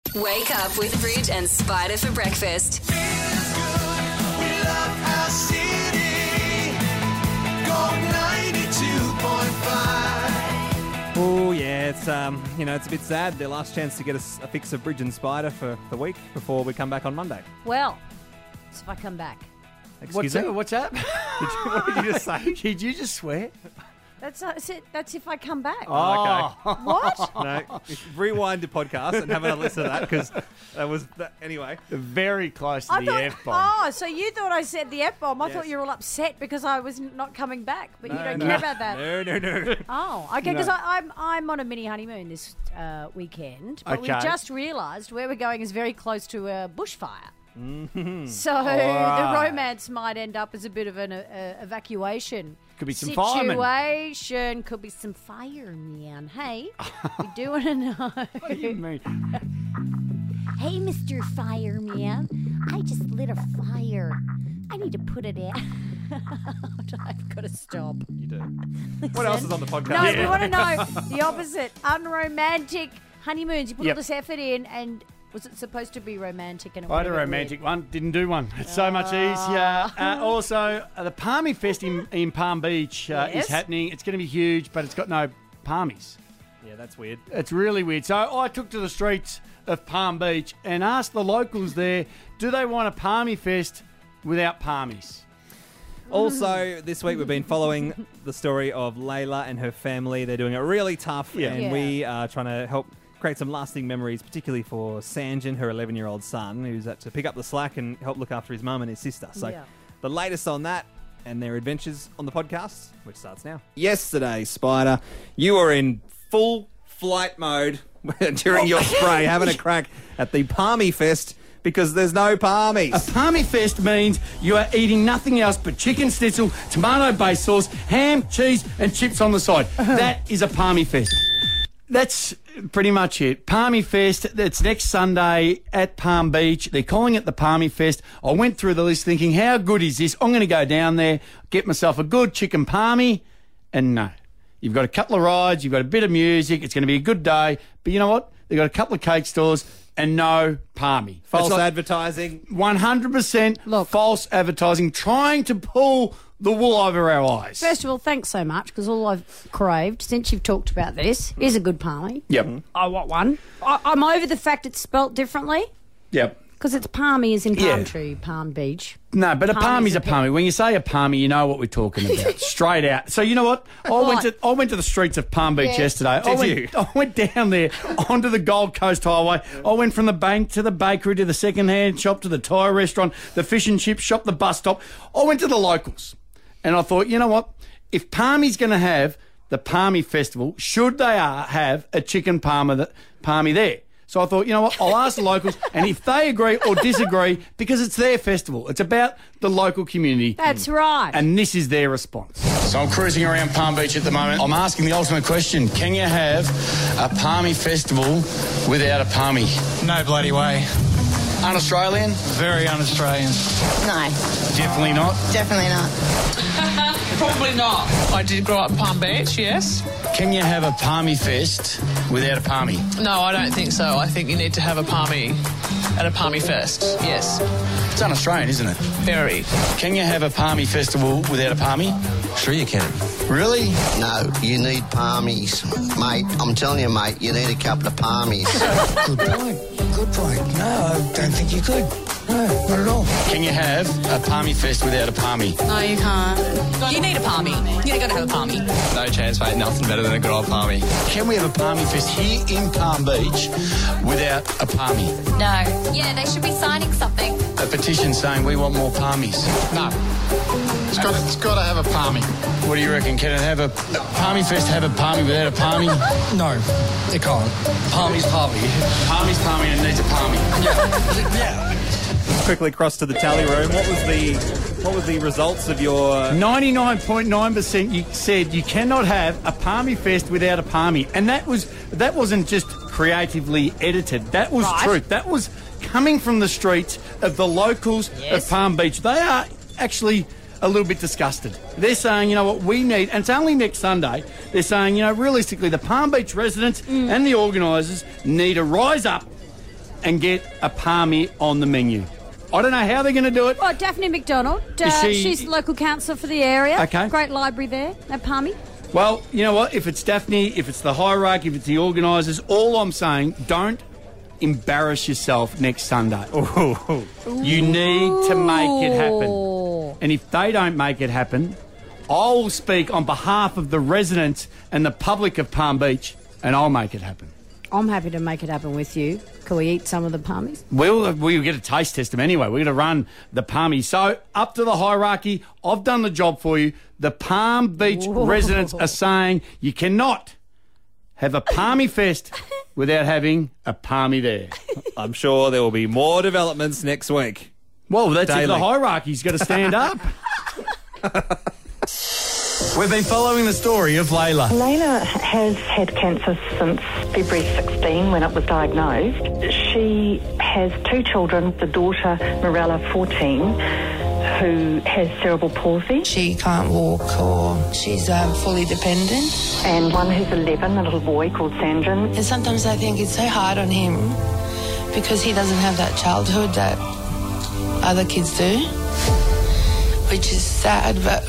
Wake up with Bridge and Spider for breakfast. Feels good. We love our city. Gold 92.5. Oh, yeah, it's it's a bit sad. Their last chance to get us a fix of Bridge and Spider for the week before we come back on Monday. Well, so if I come back. Excuse me? What's that? What did you just say? Did you just swear? That's it. That's if I come back. Oh, okay. What? No, rewind the podcast and have another listen to that because that was anyway. Very close to the F-bomb. Oh, so you thought I said the F-bomb. I Yes. thought you were all upset because I was not coming back, but you don't No. care about that. No. Oh, okay, because I'm on a mini honeymoon this weekend, but we Okay. just realised where we're going is very close to a bushfire. Mm-hmm. So right. the romance might end up as a bit of an evacuation. Could be some firemen. Situation. Could be some firemen. Hey, we do want to know. What do you mean? Hey, Mr. Fireman, I just lit a fire. I need to put it out. I've got to stop. You do. What else is on the podcast? No, we want to know the opposite. Unromantic honeymoons. You put all this effort in, and was it supposed to be romantic? And it I had a went a bit romantic one, didn't do one. It's so much easier. Also, the Palmy Fest in Palm Beach is Yes. happening. It's going to be huge, but it's got no palmies. Yeah, that's weird. It's really weird. So I took to the streets of Palm Beach and asked the locals there, do they want a Palmy Fest without palmies? Also, this week we've been following the story of Layla and her family. They're doing it really tough, and we are trying to help create some lasting memories, particularly for Sanjan, her 11-year-old son, who's had to pick up the slack and help look after his mum and his sister. So the latest on that and their adventures on the podcast, which starts now. Yesterday, Spider, you were in full flight mode during your spray, having a crack at the Palmy Fest because there's no palmies. A Palmy Fest means you are eating nothing else but chicken schnitzel, tomato-based sauce, ham, cheese and chips on the side. That is a Palmy Fest. That's pretty much it. Palmy Fest, it's next Sunday at Palm Beach. They're calling it the Palmy Fest. I went through the list thinking, how good is this? I'm going to go down there, get myself a good chicken palmy, and no. You've got a couple of rides, you've got a bit of music, it's going to be a good day. But you know what? They've got a couple of cake stores and no palmy. False advertising. 100% false advertising, trying to pull the wool over our eyes. First of all, thanks so much, because all I've craved since you've talked about this is a good palmy. Yep. I want one. I'm over the fact it's spelt differently, Yep. because it's palmy as in palm tree, Palm Beach. No, but a Palmy's palmy's a a palmy. When you say a palmy, you know what we're talking about. Straight out. So you know what? I went to the streets of Palm Beach yesterday. I went down there onto the Gold Coast Highway. I went from the bank to the bakery to the second-hand shop to the Thai restaurant, the fish and chip shop, the bus stop. I went to the locals. And I thought, you know what? If Palmy's going to have the Palmy Festival, should they have a chicken palmy there? So I thought, you know what? I'll ask the locals, and if they agree or disagree, because it's their festival, it's about the local community. That's right. And this is their response. So I'm cruising around Palm Beach at the moment. I'm asking the ultimate question. Can you have a Palmy Festival without a palmy? No bloody way. Un-Australian? Very un-Australian. No, Definitely not. definitely not. Probably not. I did grow up Palm Beach, yes. Can you have a Palmy Fest without a palmy? No, I don't think so. I think you need to have a palmy at a palmy fest, yes. It's un-Australian, isn't it? Very. Can you have a Palmy Festival without a palmy? Sure you can. Really? No, you need palmies. Mate, I'm telling you, mate, you need a couple of palmies. Good point. Good point. No, I don't think you could. No, not at all. Can you have a Palmy Fest without a palmy? No, you can't. You need a palmy. You're going to have a palmy. No chance, mate. Nothing better than a good old palmy. Can we have a Palmy Fest here in Palm Beach without a palmy? No. Yeah, they should be signing something. A petition saying we want more palmies. No. It's got to have a palmy. What do you reckon? Can it have a Palmy Fest have a palmy without a palmy? No, it can't. Palmy's palmy. Palmy's palmy and it needs a palmy. Yeah. Quickly cross to the tally room. What was the results of your 99.9% you said you cannot have a Palmy Fest without a palmy. And that wasn't just creatively edited. That was truth. That was coming from the streets of the locals of Palm Beach. They are actually a little bit disgusted. They're saying, you know what, we need, and it's only next Sunday, they're saying, you know, realistically, the Palm Beach residents and the organisers need to rise up and get a palmy on the menu. I don't know how they're going to do it. Oh, Daphne McDonald. She's local councillor for the area. Okay. Great library there at Palmy. Well, you know what? If it's Daphne, if it's the hierarchy, if it's the organisers, all I'm saying, don't embarrass yourself next Sunday. Ooh. You need to make it happen. And if they don't make it happen, I'll speak on behalf of the residents and the public of Palm Beach, and I'll make it happen. I'm happy to make it happen with you. Can we eat some of the palmies? We'll get a taste test them anyway. We're going to run the palmy. So, up to the hierarchy. I've done the job for you. The Palm Beach residents are saying you cannot have a palmy fest without having a palmy there. I'm sure there will be more developments next week. Well, that's if the hierarchy's got to stand up. We've been following the story of Layla. Layla has had cancer since February 16 when it was diagnosed. She has 2 children, the daughter Mirella, 14, who has cerebral palsy. She can't walk or she's fully dependent. And one who's 11, a little boy called Sanjin. And sometimes I think it's so hard on him because he doesn't have that childhood that other kids do, which is sad, but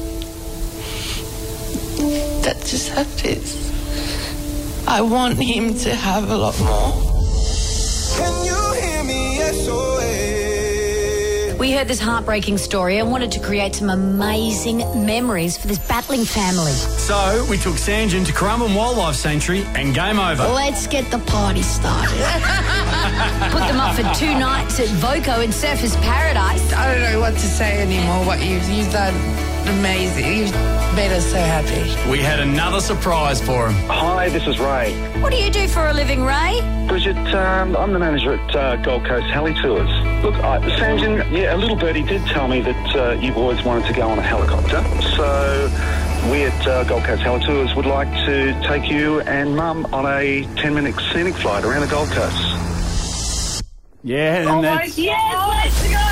that's just how it is. I want him to have a lot more. Can you hear me? SOS. We heard this heartbreaking story and wanted to create some amazing memories for this battling family. So we took Sanjin to Currumbin Wildlife Sanctuary and game over. Let's get the party started. Put them up for 2 nights at Voco in Surfers Paradise. I don't know what to say anymore. What you've done amazing. You've made us so happy. We had another surprise for him. Hi, this is Ray. What do you do for a living, Ray? Bridget, I'm the manager at Gold Coast Heli Tours. Look, Sanjin, a little birdie did tell me that you always wanted to go on a helicopter. So we at Gold Coast Heli Tours would like to take you and Mum on a 10-minute scenic flight around the Gold Coast. Yeah, and that's... Yes, let's go!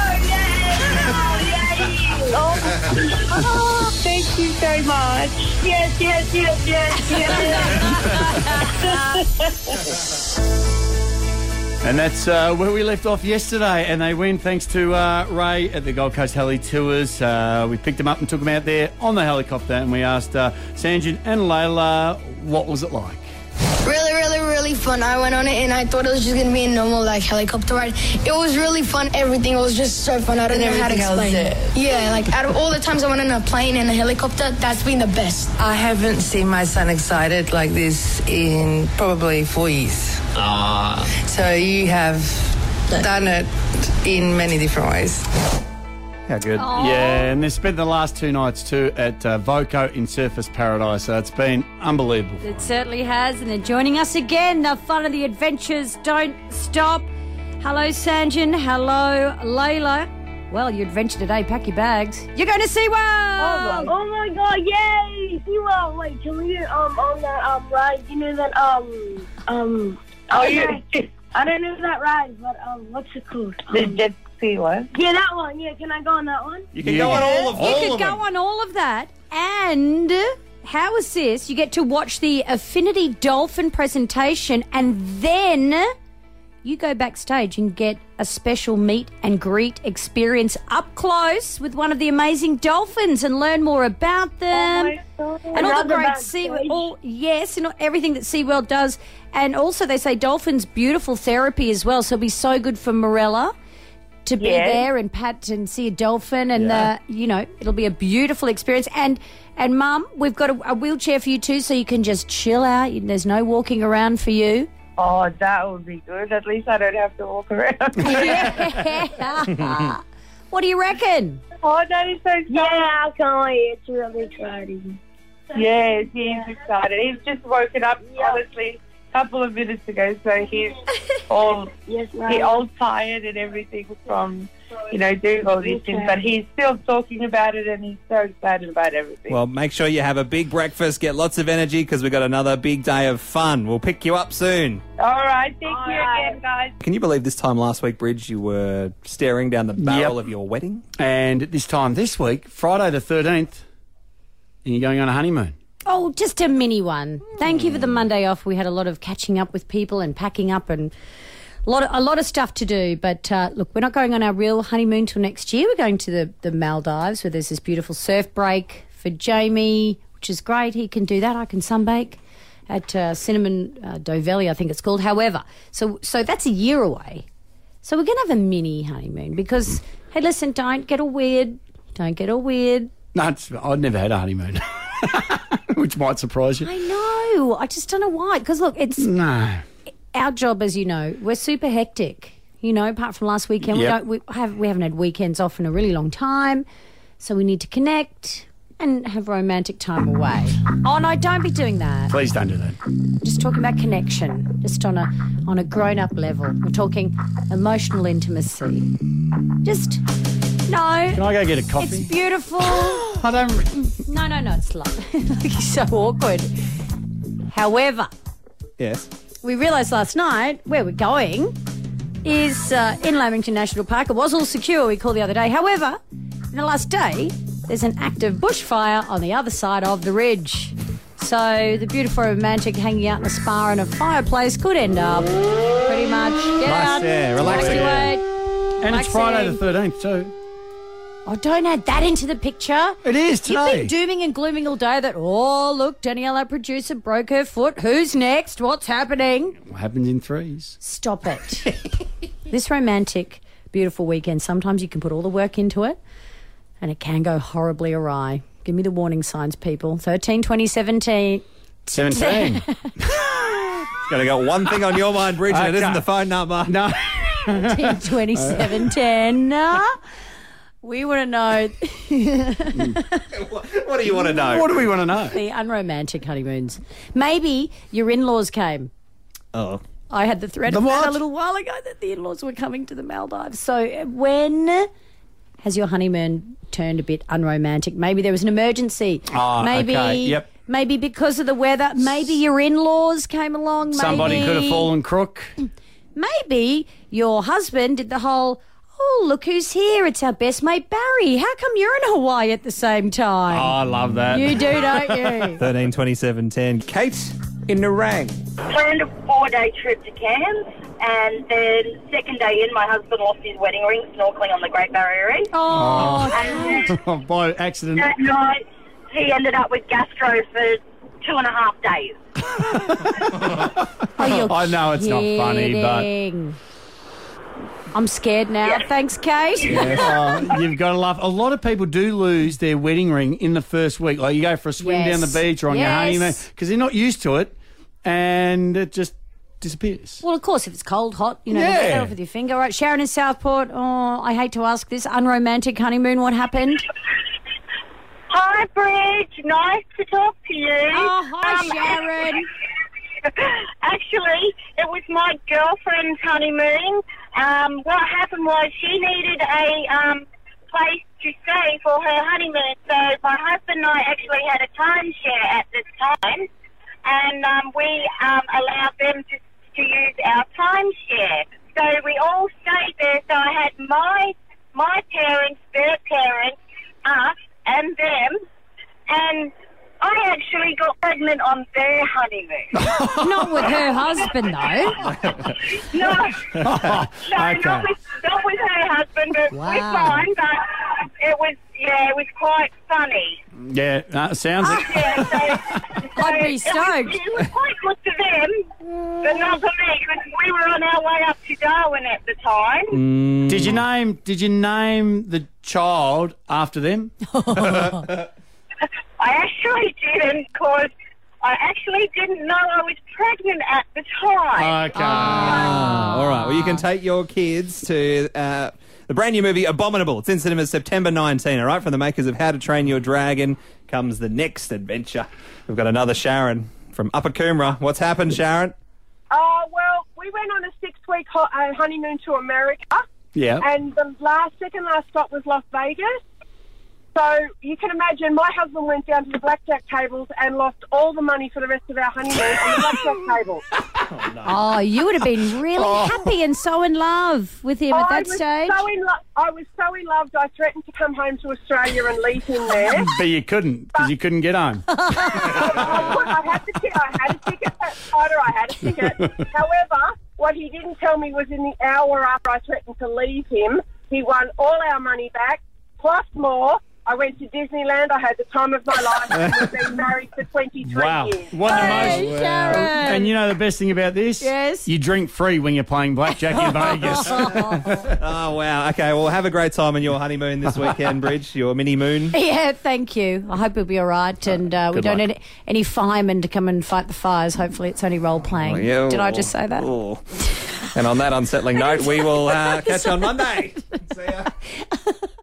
Oh, thank you so much. Yes. And that's where we left off yesterday, and they win thanks to Ray at the Gold Coast Heli Tours. We picked them up and took them out there on the helicopter, and we asked Sanjin and Layla, what was it like? Really fun. I went on it and I thought it was just going to be a normal helicopter ride. It was really fun. Everything was just so fun. I don't know how to explain it. Yeah, out of all the times I went on a plane and a helicopter, that's been the best. I haven't seen my son excited like this in probably 4 years. So you have done it in many different ways. How good. Aww. Yeah, and they spent the last 2 nights too at Voco in Surfers Paradise, so it's been unbelievable. It certainly has, and they're joining us again. The fun of the adventures don't stop. Hello, Sanjin. Hello, Layla. Well, your adventure today, pack your bags. You're going to SeaWorld! Oh my God, yay! SeaWorld. Wait, can we get on that ride? You know that I don't know that ride, but what's it called? The jet ski one? Yeah, that one. Yeah, can I go on that one? You can go on all of them. You could go on all of that. And how is this? You get to watch the Affinity Dolphin presentation, and then you go backstage and get a special meet and greet experience up close with one of the amazing dolphins and learn more about them. And all the great SeaWorld, and everything that SeaWorld does. And also they say dolphins beautiful therapy as well, so it'll be so good for Mirella to be there and pat and see a dolphin, and it'll be a beautiful experience. And Mum, we've got a wheelchair for you too, so you can just chill out. There's no walking around for you. Oh, that would be good. At least I don't have to walk around. What do you reckon? Oh, that is so exciting. Yeah, I can't wait. It's really exciting. Yes, he's excited. He's just woken up, honestly, a couple of minutes ago, so he's all tired and everything from, doing all these things, but he's still talking about it and he's so excited about everything. Well, make sure you have a big breakfast, get lots of energy, because we've got another big day of fun. We'll pick you up soon. All right, thank you again, guys. Can you believe this time last week, Bridge, you were staring down the barrel of your wedding? And this time this week, Friday the 13th, and you're going on a honeymoon. Oh, just a mini one. Thank you for the Monday off. We had a lot of catching up with people and packing up and A lot of stuff to do, but look, we're not going on our real honeymoon till next year. We're going to the Maldives, where there's this beautiful surf break for Jamie, which is great. He can do that. I can sunbake at Cinnamon Dovelli, I think it's called. However, so that's a year away. So we're going to have a mini honeymoon because, hey, listen, don't get all weird. Don't get all weird. No, I'd never had a honeymoon, which might surprise you. I know. I just don't know why. Because, look, it's... No. Our job, as you know, we're super hectic. You know, apart from last weekend, Yep. we haven't had weekends off in a really long time. So we need to connect and have romantic time away. Oh, no, don't be doing that. Please don't do that. Just talking about connection, just on a grown-up level. We're talking emotional intimacy. Just, no. Can I go get a coffee? It's beautiful. I don't... No, it's like so awkward. However... Yes. We realised last night where we're going is in Lamington National Park. It was all secure, we called the other day. However, in the last day, there's an active bushfire on the other side of the ridge. So the beautiful romantic hanging out in a spa and a fireplace could end up pretty much. Get out. Yeah, relaxing. And it's Friday the 13th too. Oh, don't add that into the picture. It is today. You've been dooming and glooming all day that, oh, look, Danielle, our producer, broke her foot. Who's next? What's happening? What happens in threes? Stop it. This romantic, beautiful weekend, sometimes you can put all the work into it and it can go horribly awry. Give me the warning signs, people. 13, 20, 17. 17. Got to got one thing on your mind, Bridget. It isn't the phone number. No. 13, 20, 17. We want to know. What do you want to know? What do we want to know? The unromantic honeymoons. Maybe your in-laws came. Oh. I had the thread of that a little while ago that the in-laws were coming to the Maldives. So when has your honeymoon turned a bit unromantic? Maybe there was an emergency. Oh, maybe, okay. Yep. Maybe because of the weather. Maybe your in-laws came along. Somebody could have fallen crook. Maybe your husband did the whole... Oh, look who's here. It's our best mate, Barry. How come you're in Hawaii at the same time? Oh, I love that. You do, don't you? 13, 27, 10. Kate in Nerang. Planned a 4-day trip to Cairns, and then second day in, my husband lost his wedding ring snorkeling on the Great Barrier Reef. Oh, by accident. That night, he ended up with gastro for 2.5 days. I know it's not funny, but... I'm scared now. Yep. Thanks, Kate. Yes. You've got to laugh. A lot of people do lose their wedding ring in the first week. Like you go for a swim down the beach or on your honeymoon because they're not used to it and it just disappears. Well, of course, if it's cold, hot, you know, you get off with your finger. Right, Sharon in Southport. Oh, I hate to ask this. Unromantic honeymoon, what happened? Hi, Bridge. Nice to talk to you. Oh, hi, Sharon. Actually, it was my girlfriend's honeymoon. What happened was she needed a place to stay for her honeymoon. So my husband and I actually had a timeshare at the time, and we allowed them to use our timeshare. So we all stayed there. So I had my parents, their parents, us, and them, and I actually got pregnant on their honeymoon. Not with her husband, though. Not with her husband, but with mine. But it was quite funny. Yeah, sounds it. I'd be stoked. It was quite good to them, but not for me, because we were on our way up to Darwin at the time. Did you name the child after them? I actually didn't, because I actually didn't know I was pregnant at the time. Okay. All right. Well, you can take your kids to the brand new movie Abominable. It's in cinemas September 19, all right? From the makers of How to Train Your Dragon comes the next adventure. We've got another Sharon from Upper Coomera. What's happened, Sharon? Well, we went on a 6-week honeymoon to America. Yeah. And the second last stop was Las Vegas. So you can imagine my husband went down to the blackjack tables and lost all the money for the rest of our honeymoon on the blackjack tables. Oh, no. Oh, you would have been really happy and so in love with him at that stage. I was so in love, I threatened to come home to Australia and leave him there. But you couldn't, because you couldn't get home. I had a ticket. However, what he didn't tell me was in the hour after I threatened to leave him, he won all our money back, plus more. I went to Disneyland. I had the time of my life. And we've been married for 23 years. What the most. And you know the best thing about this? Yes. You drink free when you're playing blackjack in Vegas. Oh, wow. Okay, well, have a great time on your honeymoon this weekend, Bridge, your mini moon. Yeah, thank you. I hope we'll be all right. And we don't need any firemen to come and fight the fires. Hopefully it's only role-playing. Oh, yeah. Did I just say that? Oh. And on that unsettling note, we will catch you on Monday. See ya.